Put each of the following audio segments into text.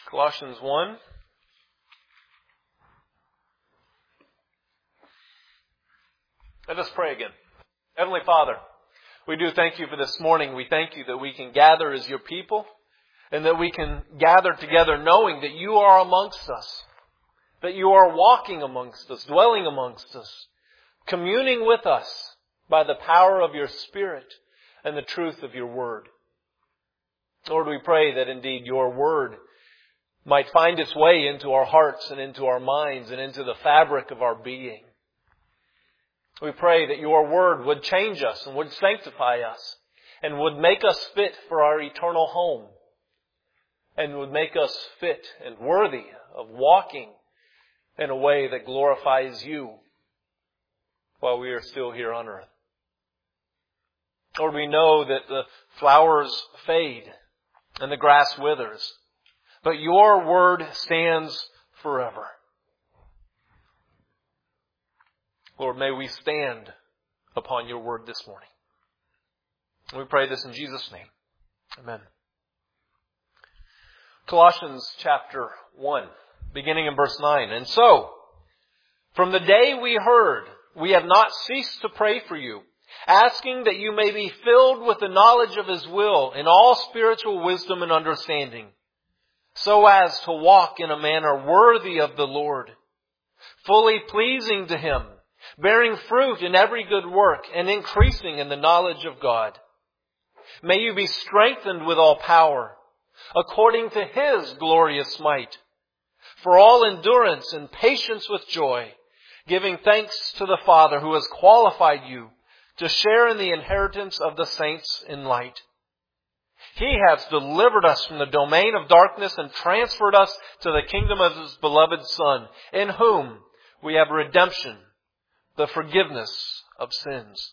Colossians 1. Let us pray again. Heavenly Father, we do thank you for this morning. We thank you that we can gather as your people and that we can gather together knowing that you are amongst us, that you are walking amongst us, dwelling amongst us, communing with us by the power of your Spirit and the truth of your Word. Lord, we pray that indeed your Word might find its way into our hearts and into our minds and into the fabric of our being. We pray that your Word would change us and would sanctify us and would make us fit for our eternal home and would make us fit and worthy of walking in a way that glorifies you while we are still here on earth. Lord, we know that the flowers fade and the grass withers, but your Word stands forever. Lord, may we stand upon your Word this morning. We pray this in Jesus' name. Amen. Colossians chapter 1, beginning in verse 9. And so, from the day we heard, we have not ceased to pray for you, asking that you may be filled with the knowledge of His will in all spiritual wisdom and understanding, so as to walk in a manner worthy of the Lord, fully pleasing to Him, bearing fruit in every good work and increasing in the knowledge of God. May you be strengthened with all power, according to His glorious might, for all endurance and patience with joy, giving thanks to the Father who has qualified you to share in the inheritance of the saints in light. He has delivered us from the domain of darkness and transferred us to the kingdom of His beloved Son, in whom we have redemption, the forgiveness of sins.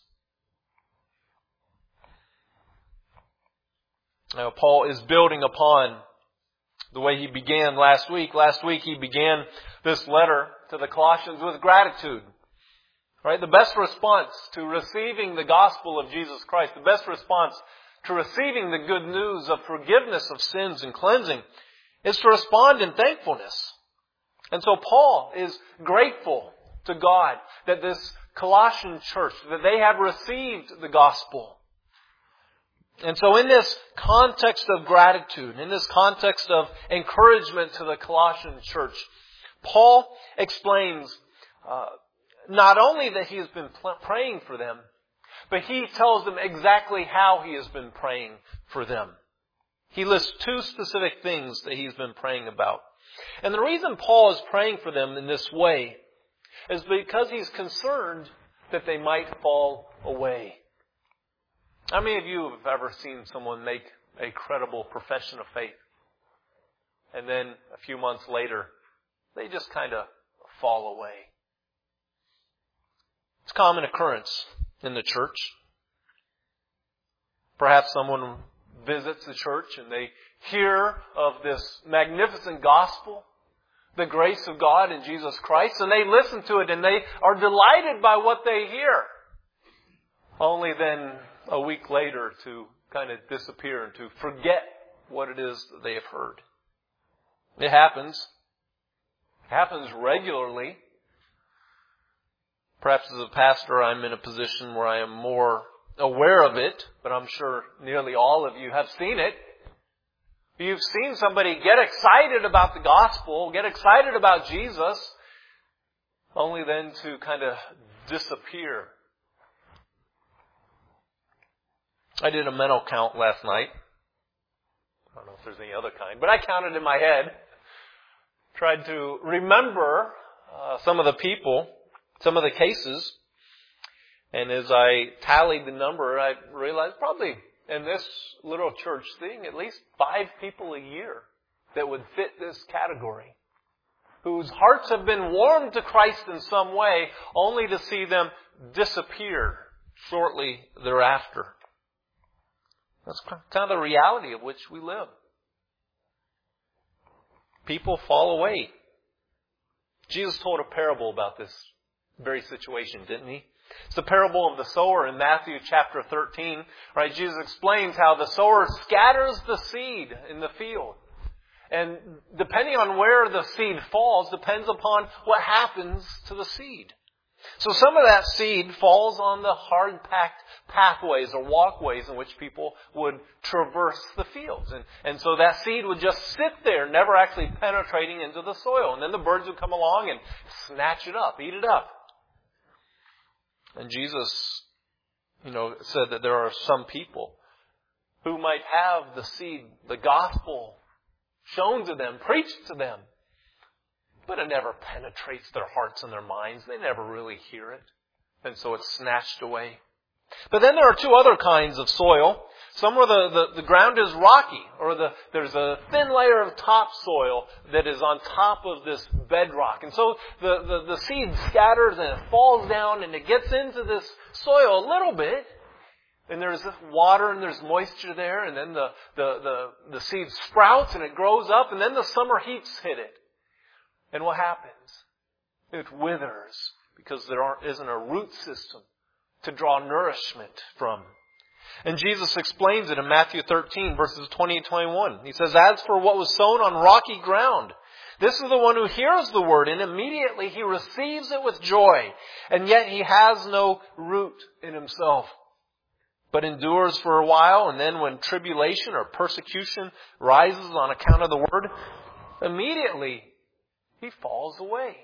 Now, Paul is building upon the way he began last week. Last week he began this letter to the Colossians with gratitude. Right? The best response to receiving the gospel of Jesus Christ, the best response to receiving the good news of forgiveness of sins and cleansing is to respond in thankfulness. And so Paul is grateful to God that this Colossian church, that they have received the gospel. And so in this context of gratitude, in this context of encouragement to the Colossian church, Paul explains not only that he has been praying for them, but he tells them exactly how he has been praying for them. He lists two specific things that he's been praying about. And the reason Paul is praying for them in this way is because he's concerned that they might fall away. How many of you have ever seen someone make a credible profession of faith and then a few months later they just kind of fall away? It's a common occurrence in the church. Perhaps someone visits the church and they hear of this magnificent gospel, the grace of God in Jesus Christ, and they listen to it and they are delighted by what they hear. Only then a week later to kind of disappear and to forget what it is that they have heard. It happens. It happens regularly. Perhaps as a pastor I'm in a position where I am more aware of it, but I'm sure nearly all of you have seen it. You've seen somebody get excited about the gospel, get excited about Jesus, only then to kind of disappear. I did a mental count last night. I don't know if there's any other kind, but I counted in my head. Tried to remember some of the people, some of the cases. And as I tallied the number, I realized probably in this little church thing, at least 5 people a year that would fit this category, whose hearts have been warmed to Christ in some way, only to see them disappear shortly thereafter. That's kind of the reality of which we live. People fall away. Jesus told a parable about this very situation, didn't he? It's the parable of the sower in Matthew chapter 13. Right? Jesus explains how the sower scatters the seed in the field. And depending on where the seed falls depends upon what happens to the seed. So some of that seed falls on the hard-packed pathways or walkways in which people would traverse the fields. And so that seed would just sit there, never actually penetrating into the soil. And then the birds would come along and snatch it up, eat it up. And Jesus, said that there are some people who might have the seed, the gospel, shown to them, preached to them, but it never penetrates their hearts and their minds. They never really hear it. And so it's snatched away. But then there are two other kinds of soil. Some where the ground is rocky, or there's a thin layer of topsoil that is on top of this bedrock. And so the seed scatters and it falls down and it gets into this soil a little bit. And there's water and there's moisture there, and then the seed sprouts and it grows up, and then the summer heats hit it. And what happens? It withers because there isn't a root system to draw nourishment from. And Jesus explains it in Matthew 13, verses 20 and 21. He says, "As for what was sown on rocky ground, this is the one who hears the word, and immediately he receives it with joy, and yet he has no root in himself, but endures for a while, and then when tribulation or persecution rises on account of the word, immediately he falls away."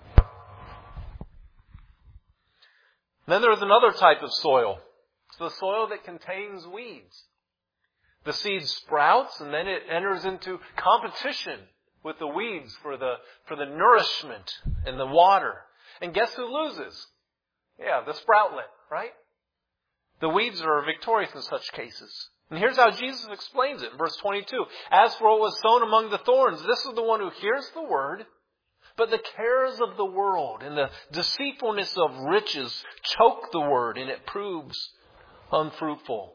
Then there's another type of soil. It's the soil that contains weeds. The seed sprouts and then it enters into competition with the weeds for the nourishment and the water. And guess who loses? Yeah, the sproutlet, right? The weeds are victorious in such cases. And here's how Jesus explains it in verse 22. "As for what was sown among the thorns, this is the one who hears the word, but the cares of the world and the deceitfulness of riches choke the word, and it proves unfruitful."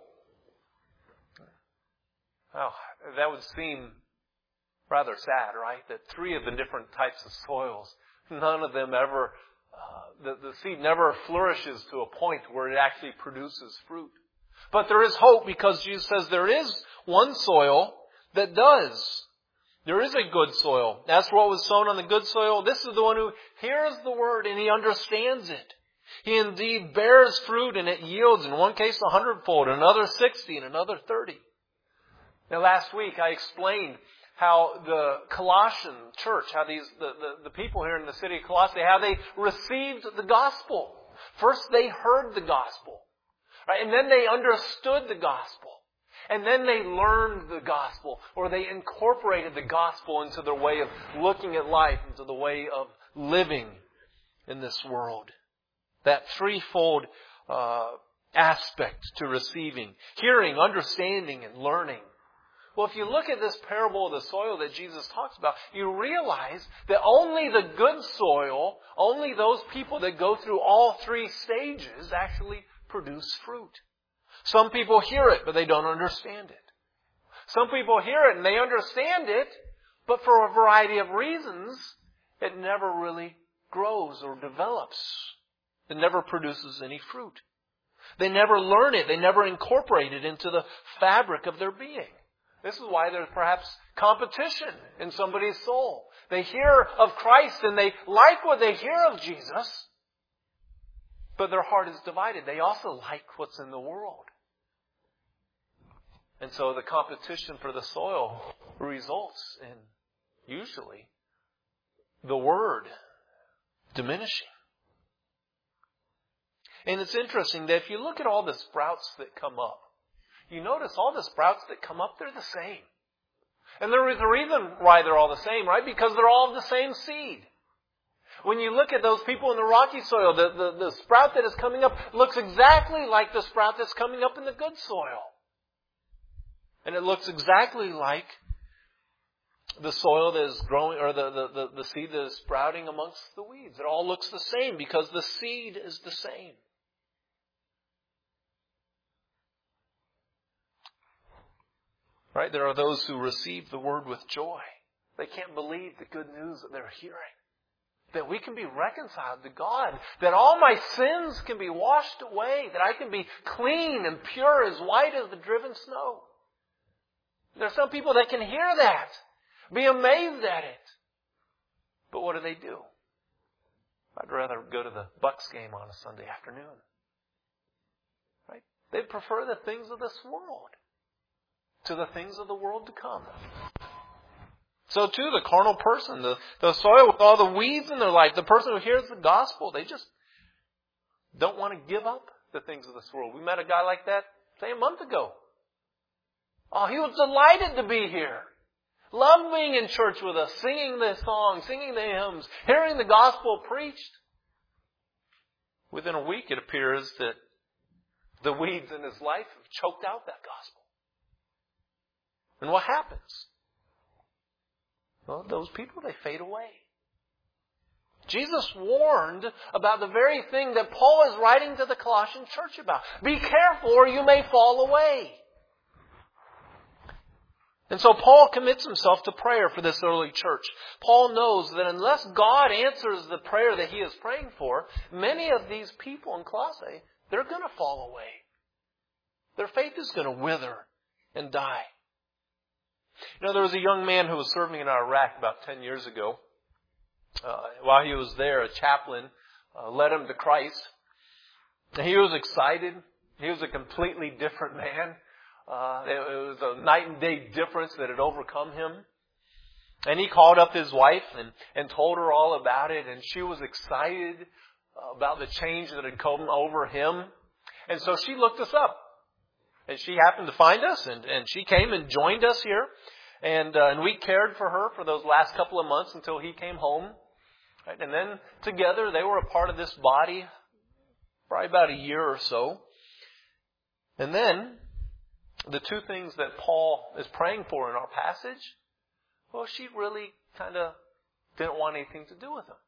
Well, that would seem rather sad, right? That three of the different types of soils, none of them ever, the seed never flourishes to a point where it actually produces fruit. But there is hope, because Jesus says there is one soil that does. There is a good soil. As for what was sown on the good soil, this is the one who hears the word and he understands it. He indeed bears fruit, and it yields, in one case 100-fold, another 60, and another 30. Now last week I explained how the Colossian church, how the people here in the city of Colossae, how they received the gospel. First they heard the gospel, right? And then they understood the gospel. And then they learned the gospel, or they incorporated the gospel into their way of looking at life, into the way of living in this world. That threefold aspect to receiving: hearing, understanding, and learning. Well, if you look at this parable of the soil that Jesus talks about, you realize that only the good soil, only those people that go through all three stages actually produce fruit. Some people hear it, but they don't understand it. Some people hear it and they understand it, but for a variety of reasons, it never really grows or develops. It never produces any fruit. They never learn it. They never incorporate it into the fabric of their being. This is why there's perhaps competition in somebody's soul. They hear of Christ and they like what they hear of Jesus, but their heart is divided. They also like what's in the world. And so the competition for the soil results in, usually, the word diminishing. And it's interesting that if you look at all the sprouts that come up, you notice all the sprouts that come up, they're the same. And there is a reason why they're all the same, right? Because they're all of the same seed. When you look at those people in the rocky soil, the sprout that is coming up looks exactly like the sprout that's coming up in the good soil. And it looks exactly like the soil that is growing, or the seed that is sprouting amongst the weeds. It all looks the same because the seed is the same. Right? There are those who receive the word with joy. They can't believe the good news that they're hearing. That we can be reconciled to God. That all my sins can be washed away. That I can be clean and pure, as white as the driven snow. There are some people that can hear that, Be amazed at it. But what do? I'd rather go to the Bucks game on a Sunday afternoon. Right? They prefer the things of this world to the things of the world to come. So too, the carnal person, the soil with all the weeds in their life, the person who hears the gospel, they just don't want to give up the things of this world. We met a guy like that, say, a month ago. Oh, he was delighted to be here. Loved being in church with us, singing the songs, singing the hymns, hearing the gospel preached. Within a week, it appears that the weeds in his life have choked out that gospel. And what happens? Well, those people, they fade away. Jesus warned about the very thing that Paul is writing to the Colossian church about. Be careful or you may fall away. And so Paul commits himself to prayer for this early church. Paul knows that unless God answers the prayer that he is praying for, many of these people in Colossae, they're going to fall away. Their faith is going to wither and die. You know, there was a young man who was serving in Iraq about 10 years ago. While he was there, a chaplain led him to Christ. And he was excited. He was a completely different man. It was a night and day difference that had overcome him. And he called up his wife and told her all about it. And she was excited about the change that had come over him. And so she looked us up. And she happened to find us. And she came and joined us here. And we cared for her for those last couple of months until he came home. Right? And then together they were a part of this body probably about a year or so. And then the two things that Paul is praying for in our passage, well, she really kind of didn't want anything to do with him.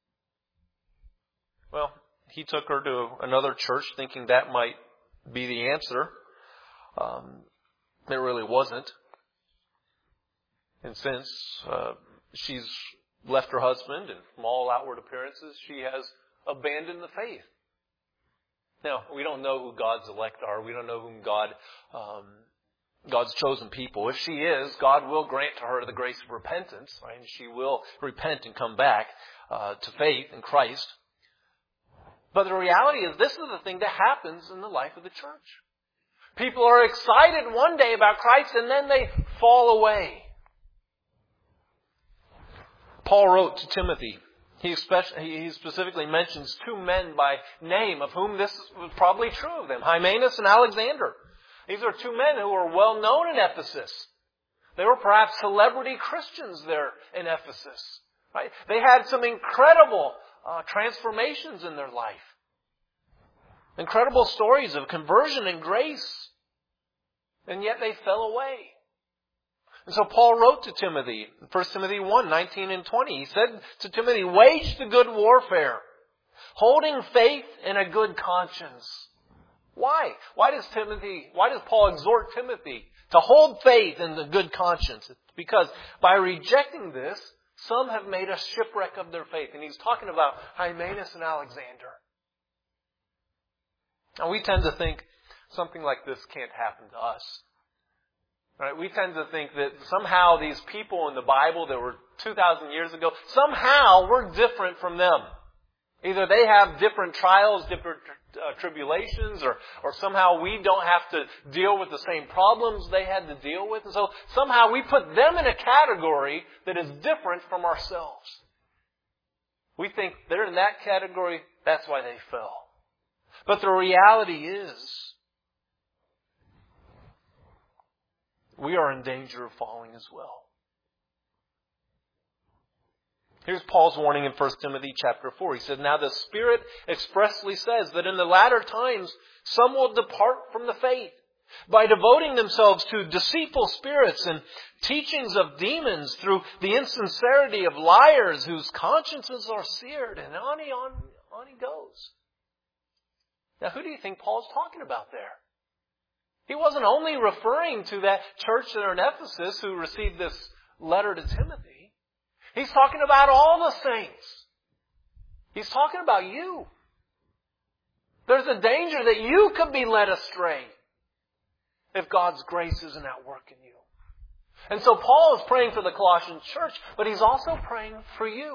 Well, he took her to another church thinking that might be the answer. It really wasn't. And since she's left her husband and from all outward appearances, she has abandoned the faith. Now, we don't know who God's elect are. We don't know whom God's chosen people. If she is, God will grant to her the grace of repentance, right? And she will repent and come back to faith in Christ. But the reality is, this is the thing that happens in the life of the church. People are excited one day about Christ and then they fall away. Paul wrote to Timothy. He specifically mentions two men by name of whom this was probably true of them, Hymenaeus and Alexander. These are two men who were well known in Ephesus. They were perhaps celebrity Christians there in Ephesus. Right? They had some incredible transformations in their life. Incredible stories of conversion and grace. And yet they fell away. And so Paul wrote to Timothy, 1 Timothy 1, 19 and 20. He said to Timothy, wage the good warfare, holding faith and a good conscience. Why? Why does Paul exhort Timothy to hold faith and a good conscience? Because by rejecting this, some have made a shipwreck of their faith. And he's talking about Hymenaeus and Alexander. Now we tend to think something like this can't happen to us. Right? We tend to think that somehow these people in the Bible that were 2,000 years ago, somehow we're different from them. Either they have different trials, different tribulations, or somehow we don't have to deal with the same problems they had to deal with. And so somehow we put them in a category that is different from ourselves. We think they're in that category, that's why they fell. But the reality is, we are in danger of falling as well. Here's Paul's warning in 1 Timothy chapter 4. He said, now the Spirit expressly says that in the latter times some will depart from the faith by devoting themselves to deceitful spirits and teachings of demons through the insincerity of liars whose consciences are seared. And on he goes. Now who do you think Paul's talking about there? He wasn't only referring to that church there in Ephesus who received this letter to Timothy. He's talking about all the saints. He's talking about you. There's a danger that you could be led astray if God's grace isn't at work in you. And so Paul is praying for the Colossian church, but he's also praying for you.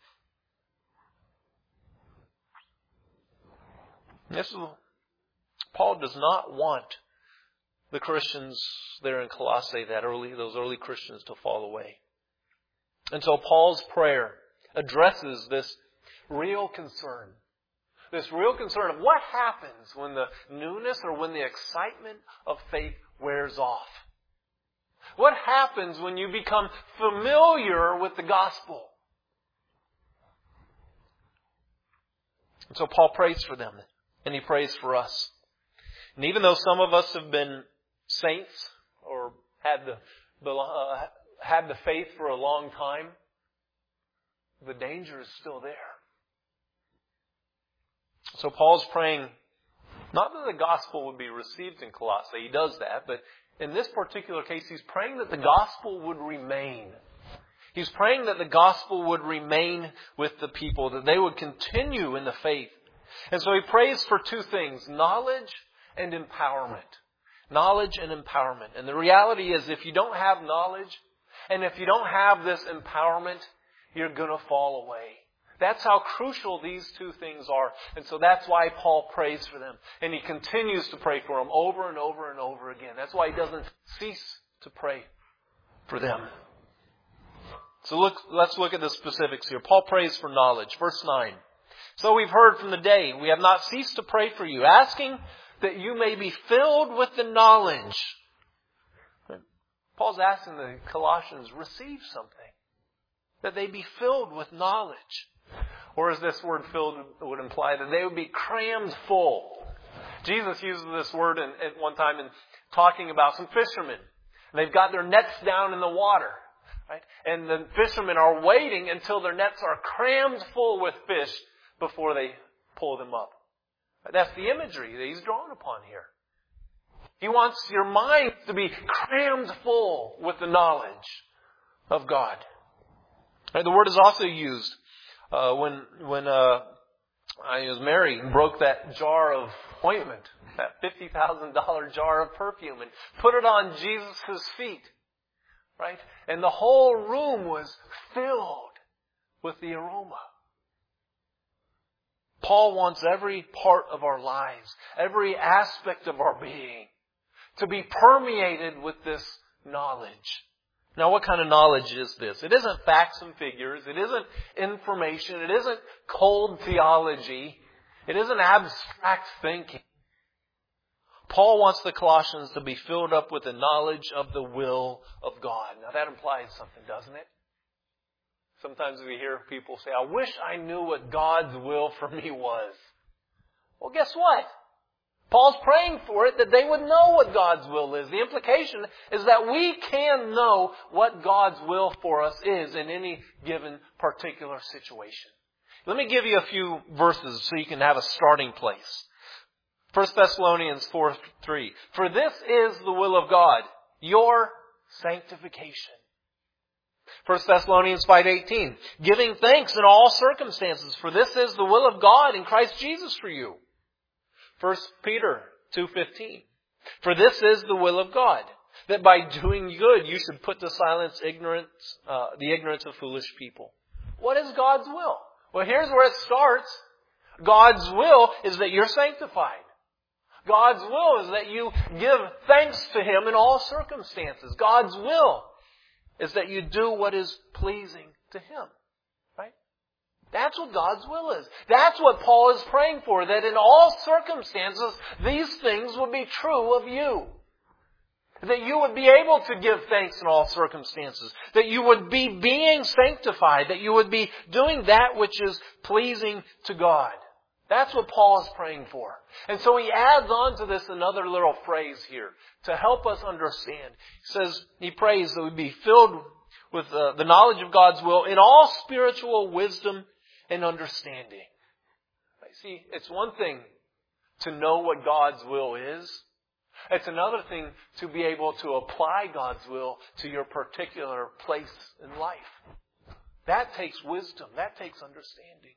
Paul does not want the Christians there in Colossae, those early Christians, to fall away. And so Paul's prayer addresses this real concern. This real concern of what happens when the newness or when the excitement of faith wears off. What happens when you become familiar with the gospel? And so Paul prays for them, and he prays for us. And even though some of us have been saints or had the faith for a long time, the danger is still there. So Paul's praying, not that the gospel would be received in Colossae, he does that, but in this particular case, he's praying that the gospel would remain. He's praying that the gospel would remain with the people, that they would continue in the faith. And so he prays for two things, knowledge and empowerment. Knowledge and empowerment. And the reality is, if you don't have knowledge, and if you don't have this empowerment, you're going to fall away. That's how crucial these two things are. And so that's why Paul prays for them. And he continues to pray for them over and over and over again. That's why he doesn't cease to pray for them. So let's look at the specifics here. Paul prays for knowledge. Verse 9. So we've heard from the day, we have not ceased to pray for you, asking that you may be filled with the knowledge. Paul's asking the Colossians, receive something. That they be filled with knowledge. Or as this word filled would imply, that they would be crammed full. Jesus uses this word at one time in talking about some fishermen. They've got their nets down in the water. Right? And the fishermen are waiting until their nets are crammed full with fish before they pull them up. That's the imagery that he's drawn upon here. He wants your mind to be crammed full with the knowledge of God. Right? The word is also used when I was married and broke that jar of ointment, that $50,000 jar of perfume, and put it on Jesus' feet. Right? And the whole room was filled with the aroma. Paul wants every part of our lives, every aspect of our being, to be permeated with this knowledge. Now, what kind of knowledge is this? It isn't facts and figures. It isn't information. It isn't cold theology. It isn't abstract thinking. Paul wants the Colossians to be filled up with the knowledge of the will of God. Now, that implies something, doesn't it? Sometimes we hear people say, I wish I knew what God's will for me was. Well, guess what? Paul's praying for it, that they would know what God's will is. The implication is that we can know what God's will for us is in any given particular situation. Let me give you a few verses so you can have a starting place. 1 Thessalonians 4:3. For this is the will of God, your sanctification. 1 Thessalonians 5:18. Giving thanks in all circumstances, for this is the will of God in Christ Jesus for you. 1 Peter 2:15. For this is the will of God, that by doing good you should put to silence the ignorance of foolish people. What is God's will? Well, here's where it starts. God's will is that you're sanctified. God's will is that you give thanks to Him in all circumstances. God's will is that you do what is pleasing to Him. Right? That's what God's will is. That's what Paul is praying for, that in all circumstances, these things would be true of you. That you would be able to give thanks in all circumstances. That you would be being sanctified. That you would be doing that which is pleasing to God. That's what Paul is praying for. And so he adds on to this another little phrase here to help us understand. He prays that we be filled with the knowledge of God's will in all spiritual wisdom and understanding. See, it's one thing to know what God's will is. It's another thing to be able to apply God's will to your particular place in life. That takes wisdom. That takes understanding.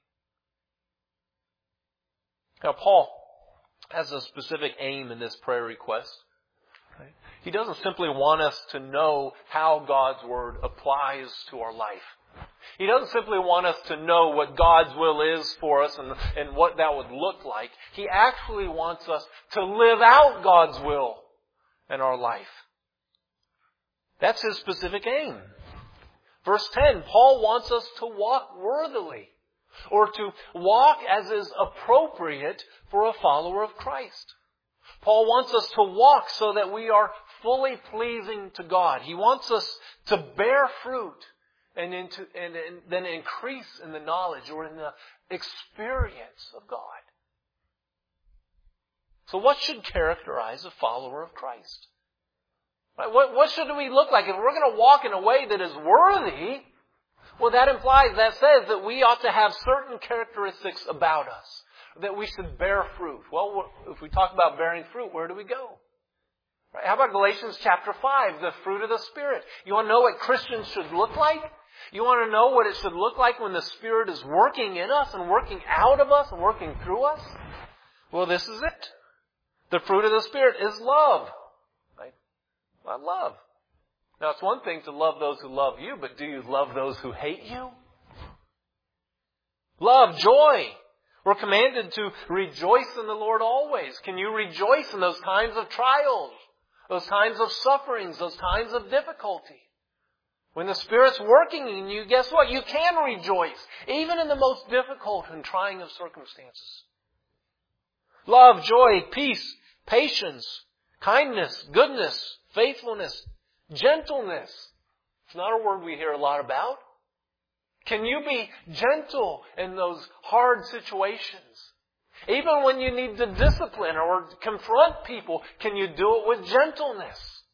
Now, Paul has a specific aim in this prayer request. Right? He doesn't simply want us to know how God's Word applies to our life. He doesn't simply want us to know what God's will is for us and what that would look like. He actually wants us to live out God's will in our life. That's His specific aim. Verse 10, Paul wants us to walk worthily, or to walk as is appropriate for a follower of Christ. Paul wants us to walk so that we are fully pleasing to God. He wants us to bear fruit and then increase in the knowledge or in the experience of God. So what should characterize a follower of Christ? Right? What should we look like? If we're going to walk in a way that is worthy, well, that says that we ought to have certain characteristics about us, that we should bear fruit. Well, if we talk about bearing fruit, where do we go? Right? How about Galatians chapter 5, the fruit of the Spirit? You want to know what Christians should look like? You want to know what it should look like when the Spirit is working in us and working out of us and working through us? Well, this is it. The fruit of the Spirit is love. Right? Well, love. Now, it's one thing to love those who love you, but do you love those who hate you? Love, joy. We're commanded to rejoice in the Lord always. Can you rejoice in those times of trials, those times of sufferings, those times of difficulty? When the Spirit's working in you, guess what? You can rejoice, even in the most difficult and trying of circumstances. Love, joy, peace, patience, kindness, goodness, faithfulness, gentleness. It's not a word we hear a lot about. Can you be gentle in those hard situations? Even when you need to discipline or confront people, can you do it with gentleness?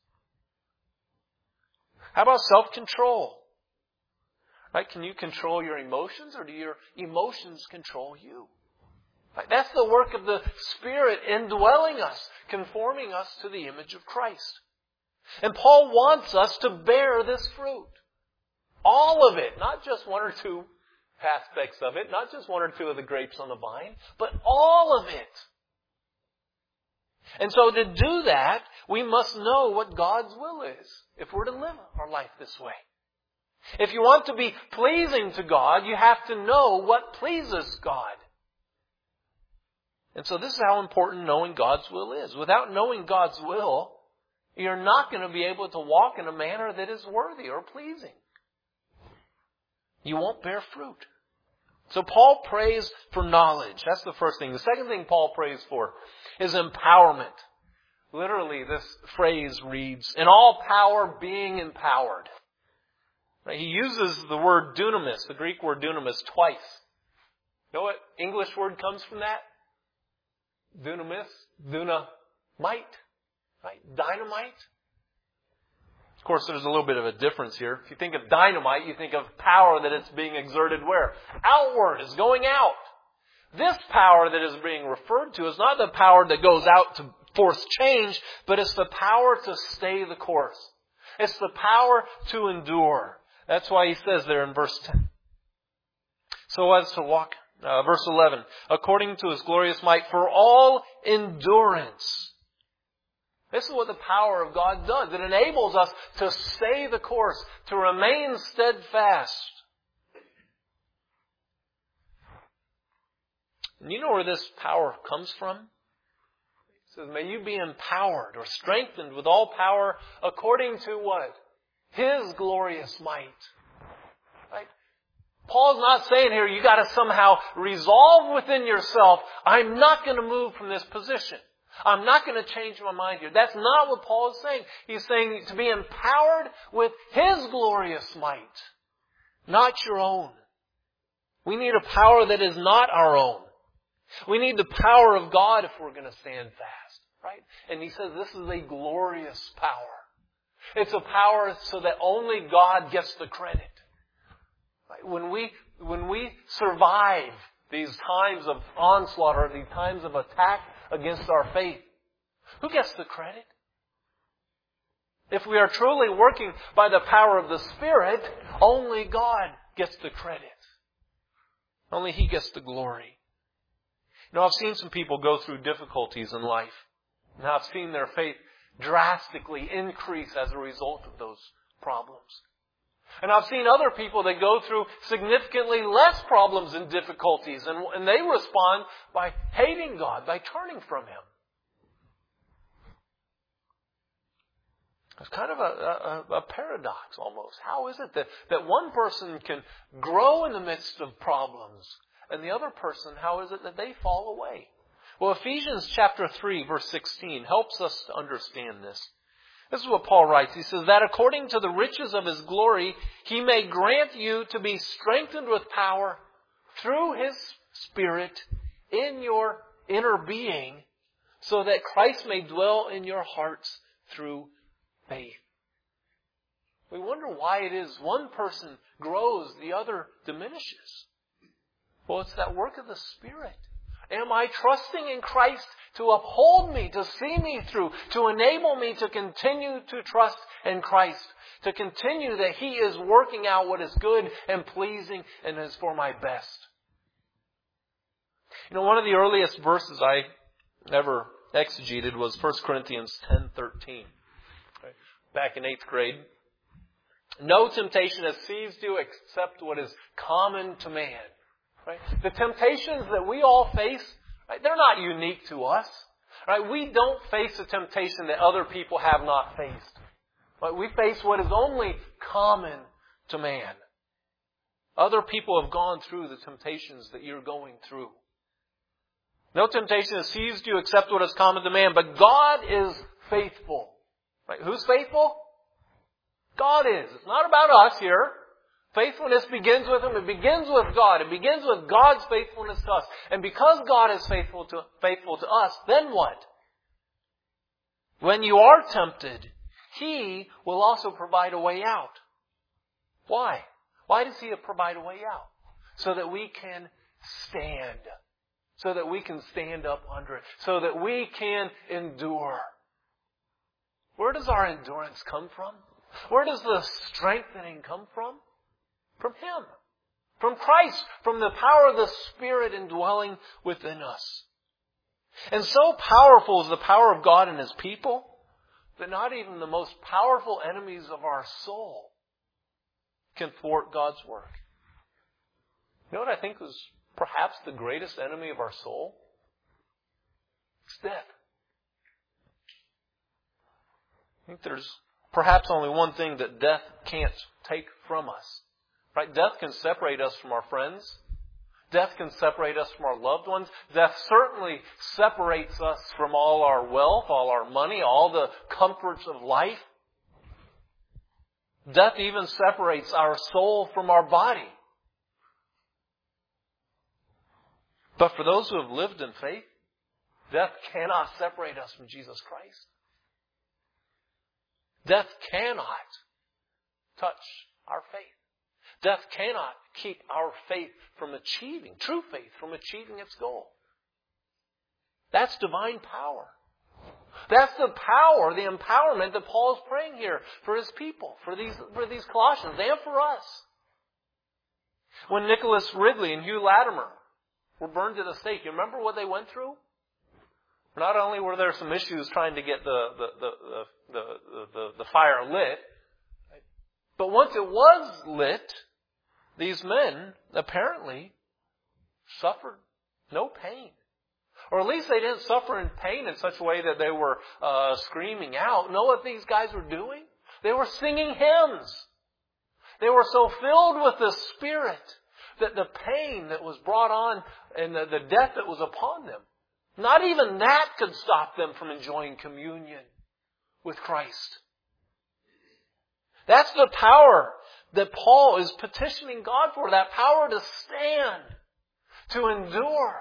How about self-control? Right? Can you control your emotions, or do your emotions control you? Right? That's the work of the Spirit indwelling us, conforming us to the image of Christ. And Paul wants us to bear this fruit. All of it, not just one or two aspects of it, not just one or two of the grapes on the vine, but all of it. And so to do that, we must know what God's will is if we're to live our life this way. If you want to be pleasing to God, you have to know what pleases God. And so this is how important knowing God's will is. Without knowing God's will, you're not going to be able to walk in a manner that is worthy or pleasing. You won't bear fruit. So Paul prays for knowledge. That's the first thing. The second thing Paul prays for is empowerment. Literally, this phrase reads, in all power being empowered. He uses the word dunamis, the Greek word dunamis, twice. You know what English word comes from that? Dunamis, dunamite, right? Dynamite. Of course, there's a little bit of a difference here. If you think of dynamite, you think of power that it's being exerted where? Outward, is going out. This power that is being referred to is not the power that goes out to force change, but it's the power to stay the course. It's the power to endure. That's why he says there in verse 10. So as to walk, verse 11, according to His glorious might for all endurance. This is what the power of God does. It enables us to stay the course, to remain steadfast. And you know where this power comes from? It says, may you be empowered or strengthened with all power according to what? His glorious might. Right? Paul's not saying here you got to somehow resolve within yourself, I'm not going to move from this position. I'm not going to change my mind here. That's not what Paul is saying. He's saying to be empowered with His glorious might, not your own. We need a power that is not our own. We need the power of God if we're going to stand fast, right? And he says this is a glorious power. It's a power so that only God gets the credit. Right? When we survive these times of onslaught or these times of attack against our faith, who gets the credit? If we are truly working by the power of the Spirit, only God gets the credit. Only He gets the glory. You know, I've seen some people go through difficulties in life. And I've seen their faith drastically increase as a result of those problems. And I've seen other people that go through significantly less problems and difficulties, and they respond by hating God, by turning from Him. It's kind of a paradox almost. How is it that one person can grow in the midst of problems, and the other person, how is it that they fall away? Well, Ephesians chapter 3, verse 16 helps us to understand this. This is what Paul writes. He says, that according to the riches of His glory, He may grant you to be strengthened with power through His Spirit in your inner being, so that Christ may dwell in your hearts through faith. We wonder why it is one person grows, the other diminishes. Well, it's that work of the Spirit. Am I trusting in Christ to uphold me, to see me through, to enable me to continue to trust in Christ, to continue that He is working out what is good and pleasing and is for my best? You know, one of the earliest verses I ever exegeted was 1 Corinthians 10:13. Back in 8th grade. No temptation has seized you except what is common to man. Right? The temptations that we all face, right, they're not unique to us. Right? We don't face a temptation that other people have not faced. Right? We face what is only common to man. Other people have gone through the temptations that you're going through. No temptation has seized you except what is common to man, but God is faithful. Right? Who's faithful? God is. It's not about us here. Faithfulness begins with Him. It begins with God. It begins with God's faithfulness to us. And because God is faithful to us, then what? When you are tempted, He will also provide a way out. Why? Why does He provide a way out? So that we can stand. So that we can stand up under it. So that we can endure. Where does our endurance come from? Where does the strengthening come from? From Him. From Christ. From the power of the Spirit indwelling within us. And so powerful is the power of God and His people that not even the most powerful enemies of our soul can thwart God's work. You know what I think is perhaps the greatest enemy of our soul? It's death. I think there's perhaps only one thing that death can't take from us. Right? Death can separate us from our friends. Death can separate us from our loved ones. Death certainly separates us from all our wealth, all our money, all the comforts of life. Death even separates our soul from our body. But for those who have lived in faith, death cannot separate us from Jesus Christ. Death cannot touch our faith. Death cannot keep our faith from achieving, true faith from achieving its goal. That's divine power. That's the power, the empowerment that Paul is praying here for his people, for these Colossians, and for us. When Nicholas Ridley and Hugh Latimer were burned at the stake, you remember what they went through? Not only were there some issues trying to get the fire lit, but once it was lit, these men apparently suffered no pain. Or at least they didn't suffer in pain in such a way that they were screaming out. Know what these guys were doing? They were singing hymns. They were so filled with the Spirit that the pain that was brought on and the death that was upon them, not even that could stop them from enjoying communion with Christ. That's the power that Paul is petitioning God for, that power to stand, to endure.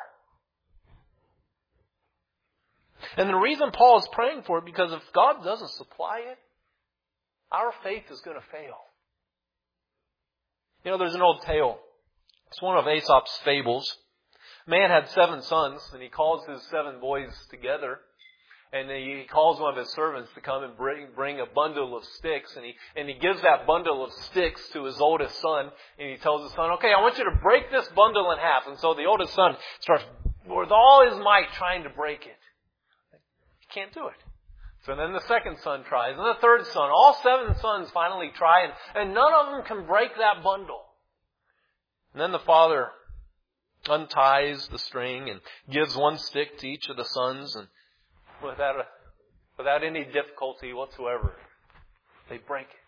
And the reason Paul is praying for it, because if God doesn't supply it, our faith is going to fail. You know, there's an old tale. It's one of Aesop's fables. A man had 7 sons, and he calls his 7 boys together. And he calls one of his servants to come and bring a bundle of sticks. And he gives that bundle of sticks to his oldest son. And he tells his son, okay, I want you to break this bundle in half. And so the oldest son starts with all his might trying to break it. He can't do it. So then the second son tries, and the third son. All 7 sons finally try, and none of them can break that bundle. And then the father unties the string and gives one stick to each of the sons, and without any difficulty whatsoever, they break it.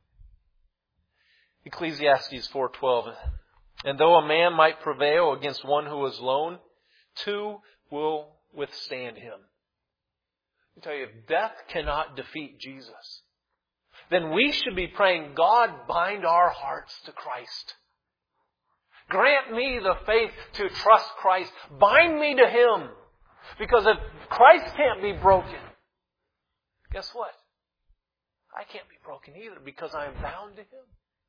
Ecclesiastes 4:12. And though a man might prevail against one who is lone, 2 will withstand him. I tell you, if death cannot defeat Jesus, then we should be praying, God, bind our hearts to Christ. Grant me the faith to trust Christ. Bind me to Him. Because if Christ can't be broken, guess what? I can't be broken either because I am bound to Him.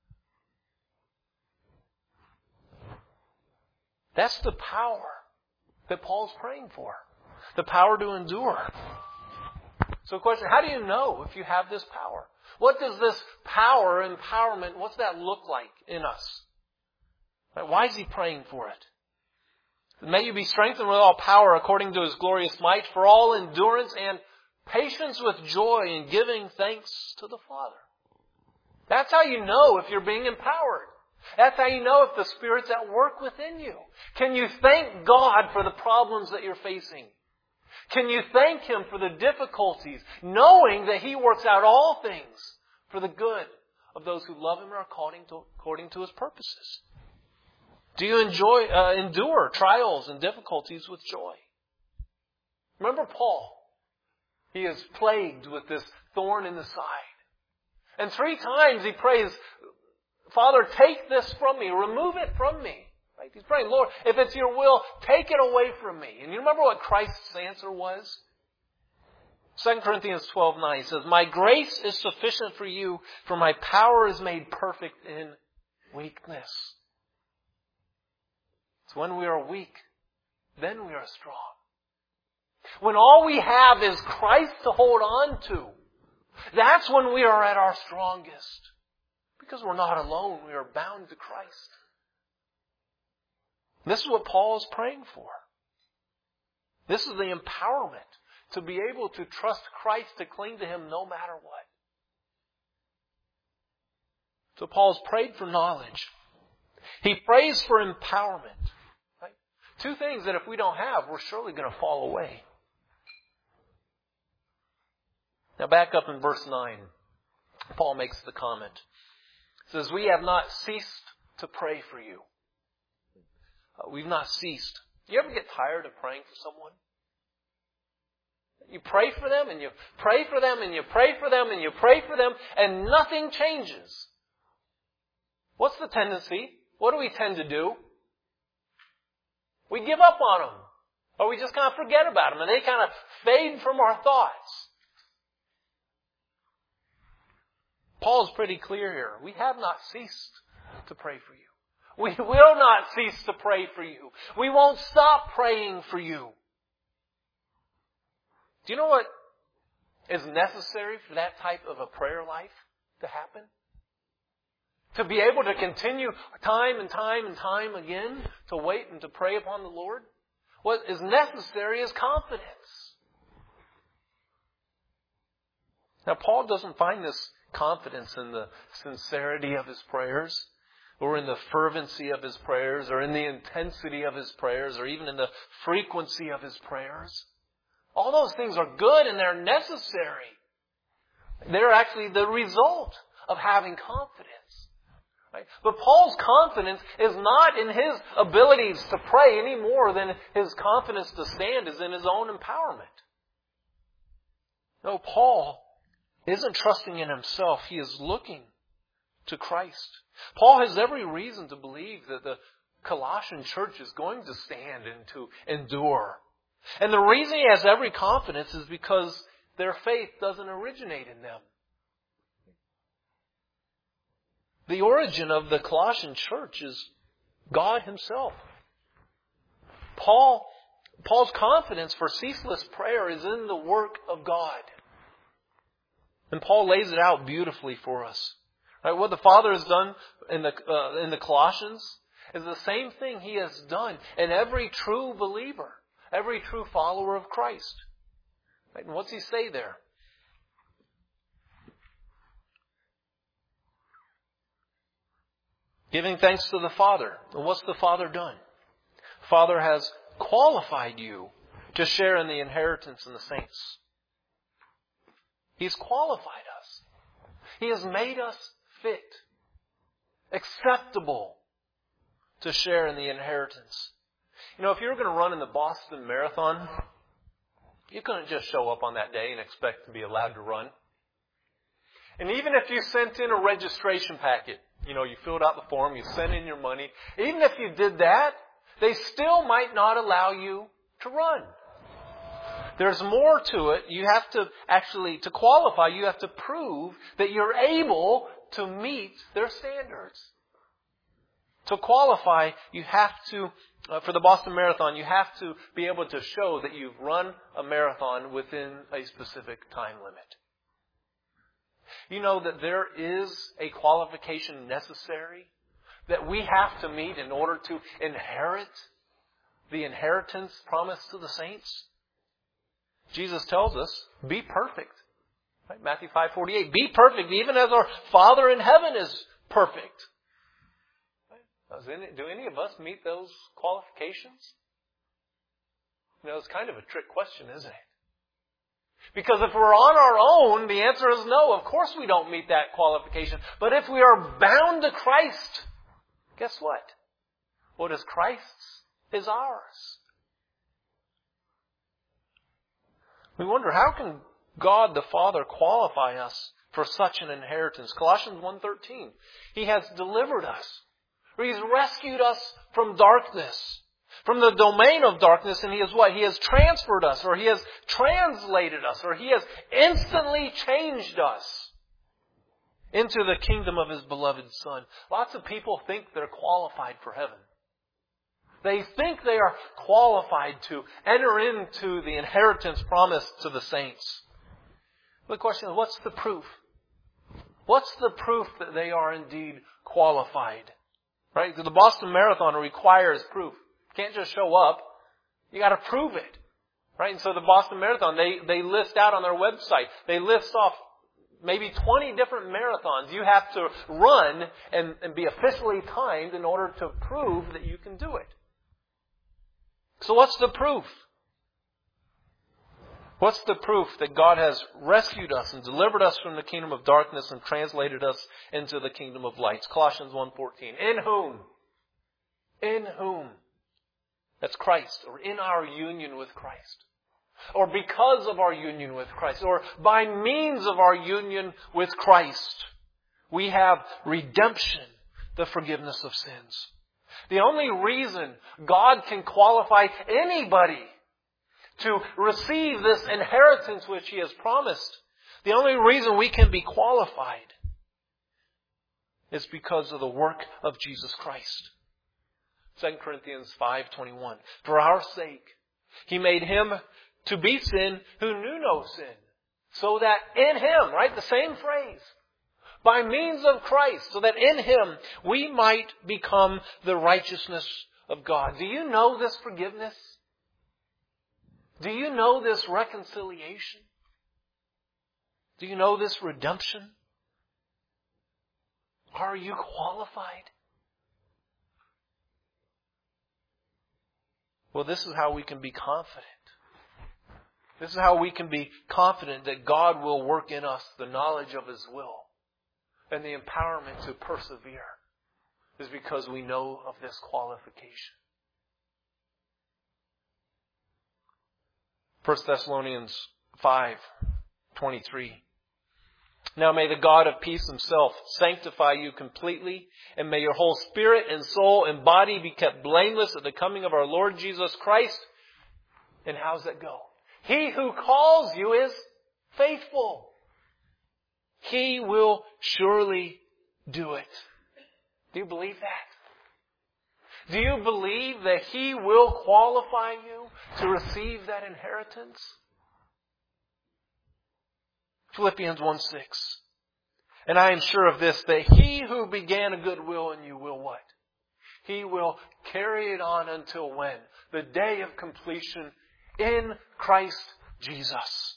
That's the power that Paul's praying for. The power to endure. So the question, how do you know if you have this power? What does this power, empowerment, what's that look like in us? Why is he praying for it? May you be strengthened with all power according to His glorious might for all endurance and patience with joy in giving thanks to the Father. That's how you know if you're being empowered. That's how you know if the Spirit's at work within you. Can you thank God for the problems that you're facing? Can you thank Him for the difficulties, knowing that He works out all things for the good of those who love Him and are according to His purposes? Do you endure trials and difficulties with joy? Remember Paul. He is plagued with this thorn in the side. And 3 times he prays, Father, take this from me. Remove it from me. Right? He's praying, Lord, if it's your will, take it away from me. And you remember what Christ's answer was? 2 Corinthians 12:9 says, My grace is sufficient for you, for my power is made perfect in weakness. So when we are weak, then we are strong. When all we have is Christ to hold on to, that's when we are at our strongest. Because we're not alone, we are bound to Christ. This is what Paul is praying for. This is the empowerment to be able to trust Christ, to cling to Him no matter what. So Paul's prayed for knowledge. He prays for empowerment. Right? 2 things that if we don't have, we're surely going to fall away. Now back up in verse 9. Paul makes the comment. He says, we have not ceased to pray for you. We've not ceased. Do you ever get tired of praying for someone? You pray for them and you pray for them and you pray for them and you pray for them and nothing changes. What's the tendency? What do we tend to do? We give up on them. Or we just kind of forget about them and they kind of fade from our thoughts. Paul's pretty clear here. We have not ceased to pray for you. We will not cease to pray for you. We won't stop praying for you. Do you know what is necessary for that type of a prayer life to happen? To be able to continue time and time and time again to wait and to pray upon the Lord? What is necessary is confidence. Now, Paul doesn't find this confidence in the sincerity of his prayers, or in the fervency of his prayers, or in the intensity of his prayers, or even in the frequency of his prayers. All those things are good and they're necessary. They're actually the result of having confidence. Right? But Paul's confidence is not in his abilities to pray any more than his confidence to stand is in his own empowerment. No, Paul isn't trusting in himself. He is looking to Christ. Paul has every reason to believe that the Colossian church is going to stand and to endure. And the reason he has every confidence is because their faith doesn't originate in them. The origin of the Colossian church is God Himself. Paul's confidence for ceaseless prayer is in the work of God. And Paul lays it out beautifully for us. Right? What the Father has done in the Colossians is the same thing He has done in every true believer, every true follower of Christ. Right? And what's He say there? Giving thanks to the Father. And what's the Father done? The Father has qualified you to share in the inheritance in the saints. He's qualified us. He has made us fit, acceptable to share in the inheritance. You know, if you were going to run in the Boston Marathon, you couldn't just show up on that day and expect to be allowed to run. And even if you sent in a registration packet, you filled out the form, you sent in your money, even if you did that, they still might not allow you to run. There's more to it. You have to qualify, you have to prove that you're able to meet their standards. To qualify, you have to, for the Boston Marathon, you have to be able to show that you've run a marathon within a specific time limit. You know that there is a qualification necessary that we have to meet in order to inherit the inheritance promised to the saints? Jesus tells us, be perfect. Right? Matthew 5:48, be perfect even as our Father in heaven is perfect. Do any of us meet those qualifications? It's kind of a trick question, isn't it? Because if we're on our own, the answer is no. Of course we don't meet that qualification. But if we are bound to Christ, guess what? What is Christ's is ours. We wonder, how can God the Father qualify us for such an inheritance? Colossians 1:13, He has delivered us. Or He's rescued us from darkness, from the domain of darkness, and He has what? He has transferred us, or He has translated us, or He has instantly changed us into the kingdom of His beloved Son. Lots of people think they're qualified for heaven. They think they are qualified to enter into the inheritance promised to the saints. The question is, what's the proof? What's the proof that they are indeed qualified? Right? The Boston Marathon requires proof. You can't just show up. You got to prove it. Right? And so the Boston Marathon, they list out on their website, they list off maybe 20 different marathons you have to run and be officially timed in order to prove that you can do it. So what's the proof? What's the proof that God has rescued us and delivered us from the kingdom of darkness and translated us into the kingdom of light? Colossians 1:14. In whom? In whom? That's Christ, or in our union with Christ. Or because of our union with Christ, or by means of our union with Christ, we have redemption, the forgiveness of sins. The only reason God can qualify anybody to receive this inheritance which He has promised, the only reason we can be qualified is because of the work of Jesus Christ. 2 Corinthians 5:21. For our sake, He made Him to be sin who knew no sin, so that in Him, right, the same phrase, by means of Christ, so that in Him we might become the righteousness of God. Do you know this forgiveness? Do you know this reconciliation? Do you know this redemption? Are you qualified? Well, this is how we can be confident. This is how we can be confident that God will work in us the knowledge of His will and the empowerment to persevere, is because we know of this qualification. 1 Thessalonians 5:23. Now may the God of peace Himself sanctify you completely, and may your whole spirit and soul and body be kept blameless at the coming of our Lord Jesus Christ. And how's that go? He who calls you is faithful. He will surely do it. Do you believe that? Do you believe that He will qualify you to receive that inheritance? Philippians 1:6. And I am sure of this, that He who began a good will in you will what? He will carry it on until when? The day of completion in Christ Jesus.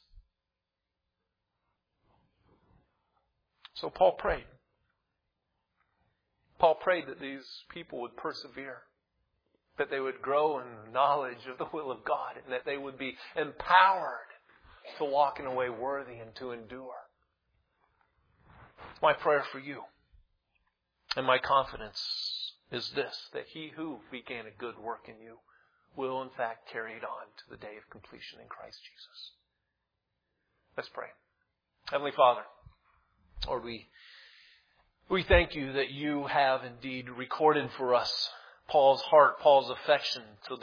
So Paul prayed. Paul prayed that these people would persevere, that they would grow in knowledge of the will of God, and that they would be empowered to walk in a way worthy and to endure. My prayer for you and my confidence is this, that He who began a good work in you will in fact carry it on to the day of completion in Christ Jesus. Let's pray. Heavenly Father, Lord, we thank you that you have indeed recorded for us Paul's heart, Paul's affection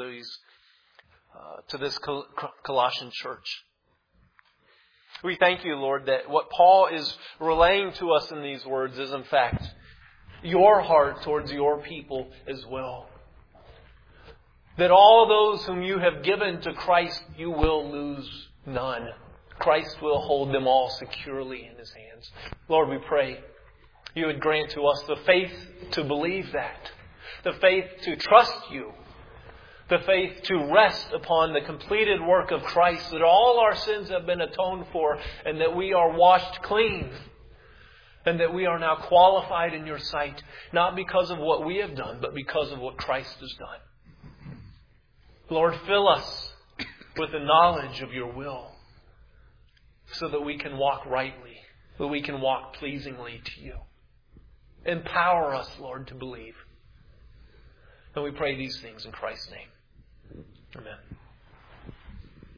to this Colossian church. We thank you, Lord, that what Paul is relaying to us in these words is in fact your heart towards your people as well. That all those whom you have given to Christ, you will lose none. Christ will hold them all securely in His hands. Lord, we pray you would grant to us the faith to believe that, the faith to trust you, the faith to rest upon the completed work of Christ, that all our sins have been atoned for and that we are washed clean and that we are now qualified in your sight, not because of what we have done, but because of what Christ has done. Lord, fill us with the knowledge of your will so that we can walk rightly, that we can walk pleasingly to you. Empower us, Lord, to believe. And we pray these things in Christ's name. Amen.